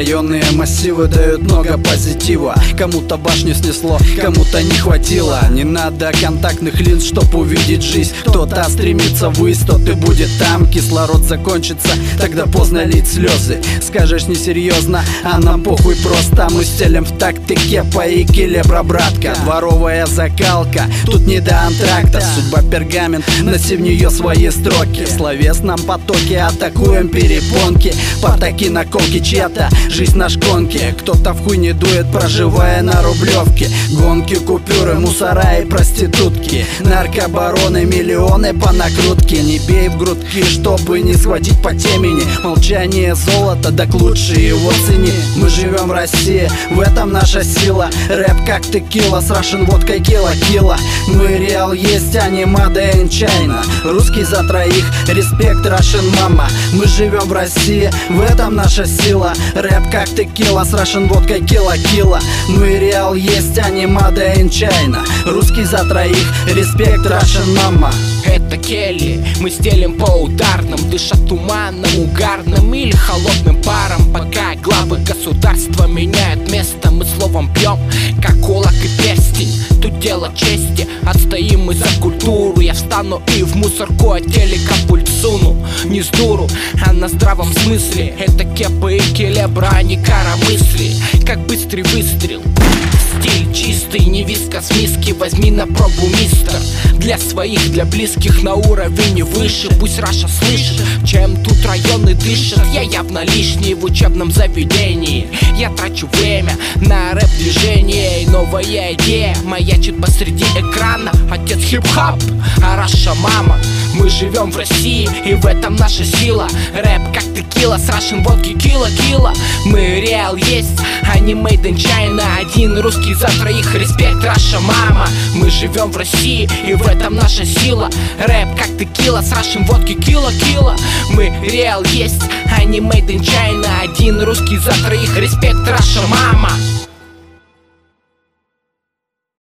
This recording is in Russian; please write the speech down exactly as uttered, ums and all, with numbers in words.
Районные массивы дают много позитива. Кому-то башню снесло, кому-то не хватило. Не надо контактных линз, чтоб увидеть жизнь. Кто-то стремится ввысь, тот и будет там. Кислород закончится, тогда поздно лить слезы. Скажешь несерьезно, а нам похуй просто. Мы стелим в тактике по экилибра, братка. Дворовая закалка, тут не до антракта. Судьба пергамент, носи в нее свои строки. В словесном потоке атакуем перепонки. Потаки наколки, чья-то жизнь на шконке. Кто-то в хуй не дует, проживая на Рублевке. Гонки, купюры, мусора и проститутки. Наркобароны, миллионы по накрутке. Не бей в грудки, чтобы не схватить по темени. Молчание золото, так лучше его цени. Мы живем в России, в этом наша сила. Рэп как текила, с Russian водкой кило-кило. Мы реал есть, а не made in China. Русский за троих, респект Russian мама. Мы живем в России, в этом наша сила. Рэп как текила, с Russian водкой кило-кило. Мы реал есть, а не made in China. Русский за троих, респект Russian мама. Это Келли, мы стелим по ударным, дыша туманным, угарным или холодным паром. Пока главы государства меняют место, мы словом бьем, как кулак и перстень. Тут дело чести, отстоим мы за культуру. Я встану и в мусорку от телека пульт суну. Не с дуру, а на здравом смысле. Это кепы и келебра, а не коромысли. Как быстрый выстрел, стиль чистый, не вискас миски. Возьми на пробу, мистер. Для своих, для близких на уровень выше. Пусть Раша слышит, чем тут районы дышат. Я явно лишний в учебном заведении. Я трачу время на рэп-движение. И новая идея маячит посреди экрана. Отец хип-хоп, а Раша мама. Мы живем в России, и в этом наша сила. Рэп как текила, с Russian водки кило-кило. Мы реал есть, а не made in China. Один русский за троих, респект Раша мама. Мы живем в России, и в этом наша сила. Рэп как текила, с Russian водки кило-кило. Мы реал есть, а не made in China. Один русский за троих, респект Раша мама.